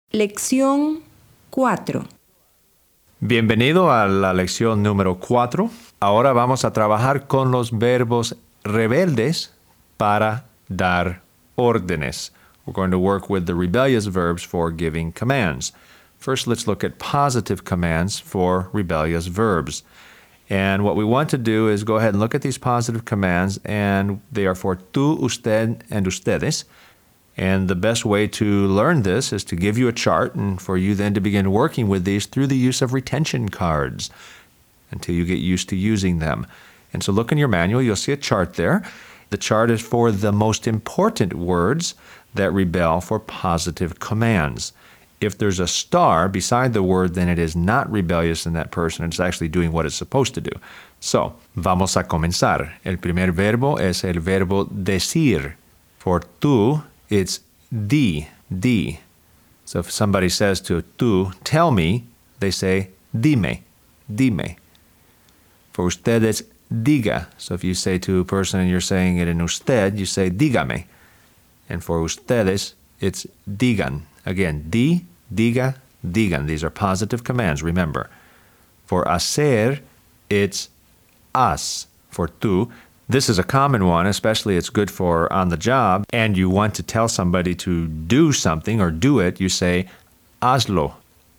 Lección 4. Bienvenido a la lección número 4. Ahora vamos a trabajar con los verbos rebeldes para dar órdenes. We're going to work with the rebellious verbs for giving commands. First, let's look at positive commands for rebellious verbs. And what we want to do is go ahead and look at these positive commands, and they are for tú, usted, and ustedes. And the best way to learn this is to give you a chart and for you then to begin working with these through the use of retention cards until you get used to using them. And so look in your manual, you'll see a chart there. The chart is for the most important words that rebel for positive commands. If there's a star beside the word, then it is not rebellious in that person. It's actually doing what it's supposed to do. So, vamos a comenzar. El primer verbo es el verbo decir. For tú, it's di. So if somebody says to tú, tell me, they say dime. For usted, it's diga. So if you say to a person and you're saying it in usted, you say dígame. And for ustedes, it's digan. Again, di, diga, digan. These are positive commands, remember. For hacer, it's haz. For tú, this is a common one, especially it's good for on the job, and you want to tell somebody to do something or do it, you say, hazlo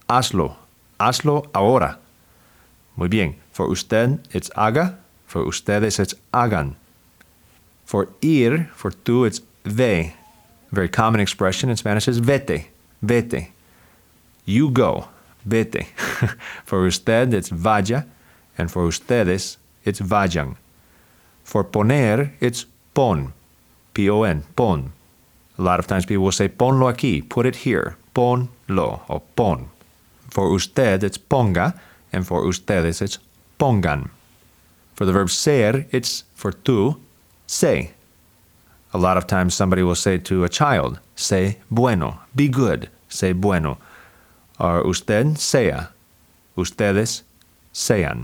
ahora. Muy bien. For usted, it's haga. For ustedes, it's hagan. For ir, for tú, it's ve. A very common expression in Spanish is vete. You go, vete. For usted, it's vaya, and for ustedes, it's vayan. For poner, it's pon, P-O-N, pon. A lot of times people will say ponlo aquí, put it here, ponlo, or pon. For usted, it's ponga, and for ustedes, it's pongan. For the verb ser, it's for tú, sé. A lot of times somebody will say to a child, sé bueno, be good, sé bueno. Or usted, sea, ustedes, sean.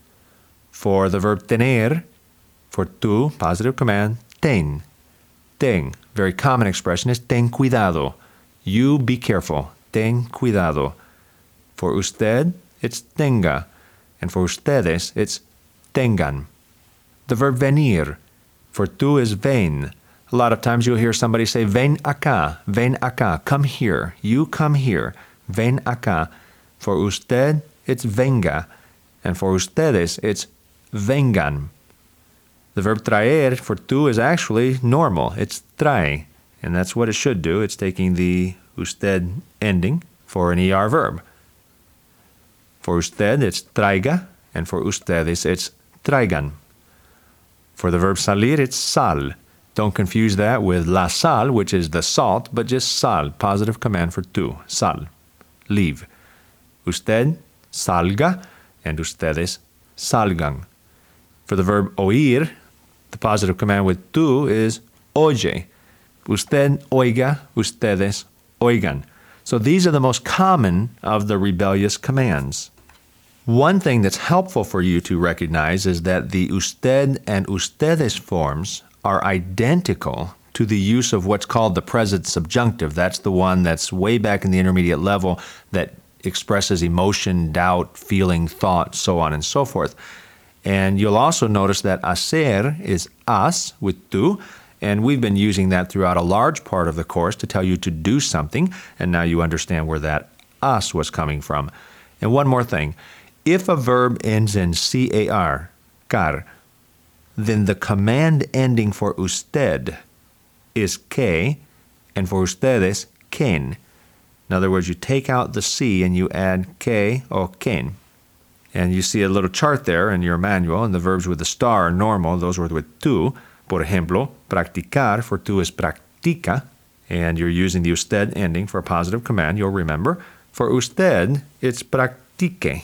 For the verb tener, for tú, positive command, ten. Very common expression is ten cuidado. You be careful. Ten cuidado. For usted, it's tenga. And for ustedes, it's tengan. The verb venir. For tú is ven. A lot of times you'll hear somebody say, ven acá, come here. You come here. Ven acá. For usted, it's venga. And for ustedes, it's vengan. The verb traer for tú is actually normal. It's trae. And that's what it should do. It's taking the usted ending for an ER verb. For usted, it's traiga. And for ustedes, it's traigan. For the verb salir, it's sal. Don't confuse that with la sal, which is the salt, but just sal, positive command for tú, sal, leave. Usted, salga, and ustedes, salgan. For the verb oír, the positive command with tú is oye. Usted oiga, ustedes oigan. So these are the most common of the rebellious commands. One thing that's helpful for you to recognize is that the usted and ustedes forms are identical to the use of what's called the present subjunctive. That's the one that's way back in the intermediate level that expresses emotion, doubt, feeling, thought, so on and so forth. And you'll also notice that hacer is haz with tú, and we've been using that throughout a large part of the course to tell you to do something, and now you understand where that haz was coming from. And one more thing. If a verb ends in car, then the command ending for usted is que, and for ustedes, ken. In other words, you take out the C and you add que or ken. And you see a little chart there in your manual, and the verbs with the star are normal. Those were with tú. Por ejemplo, practicar for tú is practica, and you're using the usted ending for a positive command, you'll remember. For usted, it's practique.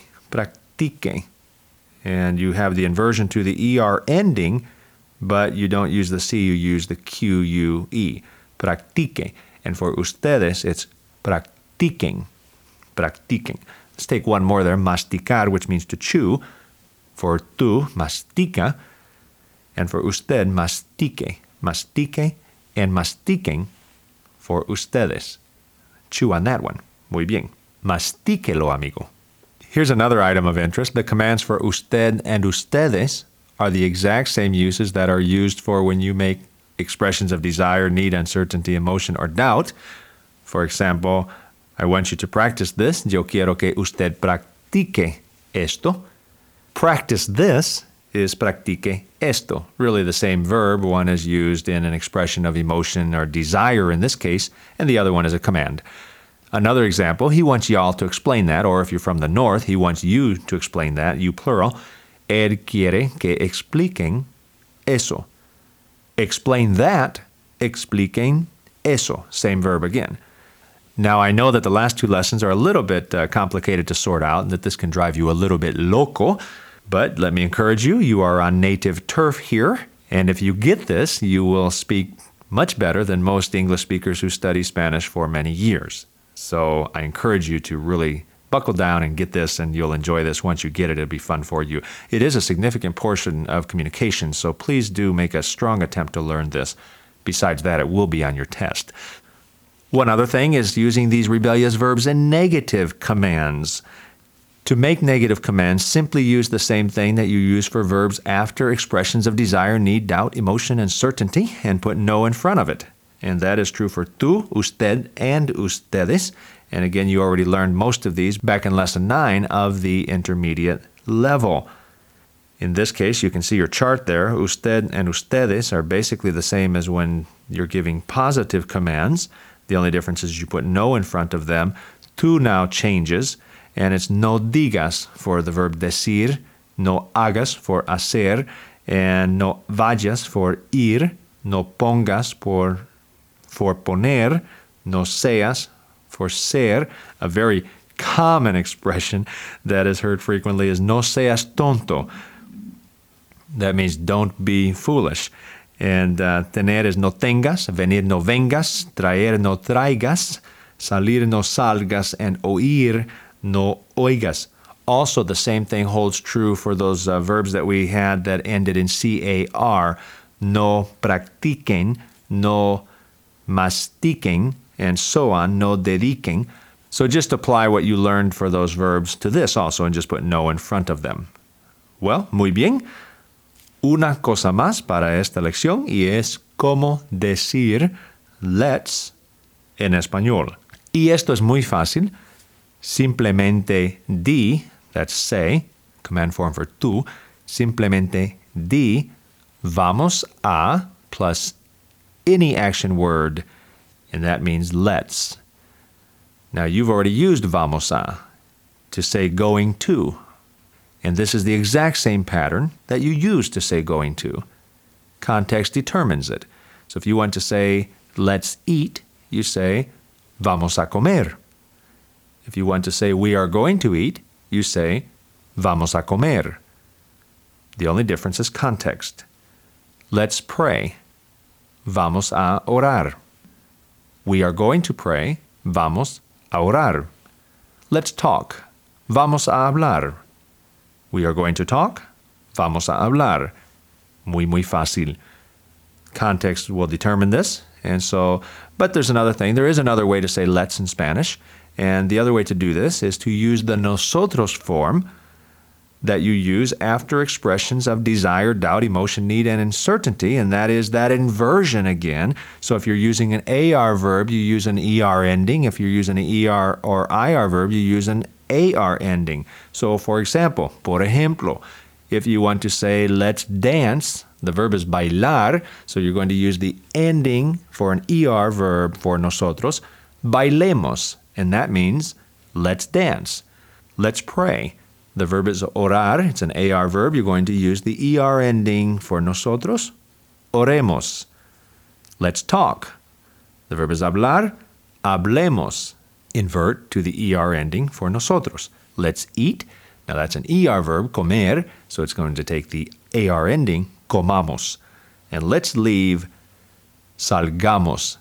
And you have the inversion to the ER ending, but you don't use the C, you use the QUE. Practique. And for ustedes, it's practiquen. Let's take one more there, masticar, which means to chew. For tú, mastica. And for usted, mastique. Mastique and mastiquen for ustedes. Chew on that one. Muy bien. Mastíquelo, amigo. Here's another item of interest. The commands for usted and ustedes are the exact same uses that are used for when you make expressions of desire, need, uncertainty, emotion, or doubt. For example, I want you to practice this. Yo quiero que usted practique esto. Practice this is practique esto. Really the same verb. One is used in an expression of emotion or desire in this case, and the other one is a command. Another example, he wants y'all to explain that, or if you're from the north, he wants you to explain that, you plural. Él quiere que expliquen eso. Explain that, expliquen eso. Same verb again. Now, I know that the last two lessons are a little bit complicated to sort out and that this can drive you a little bit loco, but let me encourage you, you are on native turf here, and if you get this, you will speak much better than most English speakers who study Spanish for many years. So I encourage you to really buckle down and get this, and you'll enjoy this. Once you get it, it'll be fun for you. It is a significant portion of communication, so please do make a strong attempt to learn this. Besides that, it will be on your test. One other thing is using these rebellious verbs in negative commands. To make negative commands, simply use the same thing that you use for verbs after expressions of desire, need, doubt, emotion, and certainty, and put no in front of it. And that is true for tú, usted, and ustedes. And again, you already learned most of these back in Lesson 9 of the intermediate level. In this case, you can see your chart there. Usted and ustedes are basically the same as when you're giving positive commands. The only difference is you put no in front of them. Tú now changes, and it's no digas for the verb decir, no hagas for hacer, and no vayas for ir, no pongas for poner, no seas for ser. A very common expression that is heard frequently is no seas tonto. That means don't be foolish. And tener is no tengas, venir no vengas, traer no traigas, salir no salgas, and oír no oigas. Also, the same thing holds true for those verbs that we had that ended in car. No practiquen, no mastiquen, and so on, no dediquen. So just apply what you learned for those verbs to this also and just put no in front of them. Well, muy bien. Una cosa más para esta lección y es cómo decir let's en español. Y esto es muy fácil. Simplemente di, that's say, command form for tú, simplemente di, vamos a, plus any action word, and that means let's. Now, you've already used vamos a to say going to, and this is the exact same pattern that you use to say going to. Context determines it. So if you want to say let's eat, you say vamos a comer. If you want to say we are going to eat, you say vamos a comer. The only difference is context. Let's pray. Vamos a orar. We are going to pray. Vamos a orar. Let's talk. Vamos a hablar. We are going to talk. Vamos a hablar. Muy fácil. Context will determine this. And so, but there's another thing. There is another way to say let's in Spanish. And the other way to do this is to use the nosotros form that you use after expressions of desire, doubt, emotion, need, and uncertainty, and that is that inversion again. So if you're using an AR verb, you use an ER ending. If you're using an ER or IR verb, you use an AR ending. So for example, por ejemplo, if you want to say let's dance, the verb is bailar, so you're going to use the ending for an ER verb for nosotros, bailemos, and that means let's dance. Let's pray. The verb is orar. It's an AR verb. You're going to use the ER ending for nosotros. Oremos. Let's talk. The verb is hablar. Hablemos. Invert to the ER ending for nosotros. Let's eat. Now that's an ER verb, comer, so it's going to take the AR ending, comamos. And let's leave, salgamos.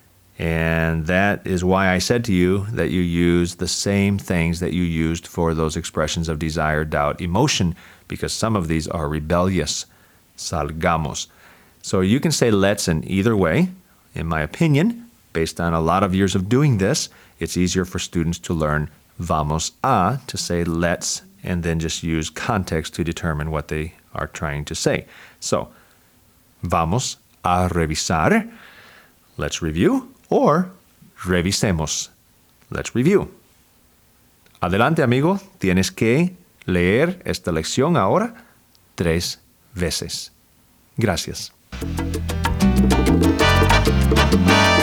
And that is why I said to you that you use the same things that you used for those expressions of desire, doubt, emotion, because some of these are rebellious. Salgamos. So you can say let's in either way. In my opinion, based on a lot of years of doing this, it's easier for students to learn vamos a, to say let's, and then just use context to determine what they are trying to say. So, vamos a revisar, let's review, or revisemos, let's review. Adelante, amigo, tienes que leer esta lección ahora 3 veces. Gracias.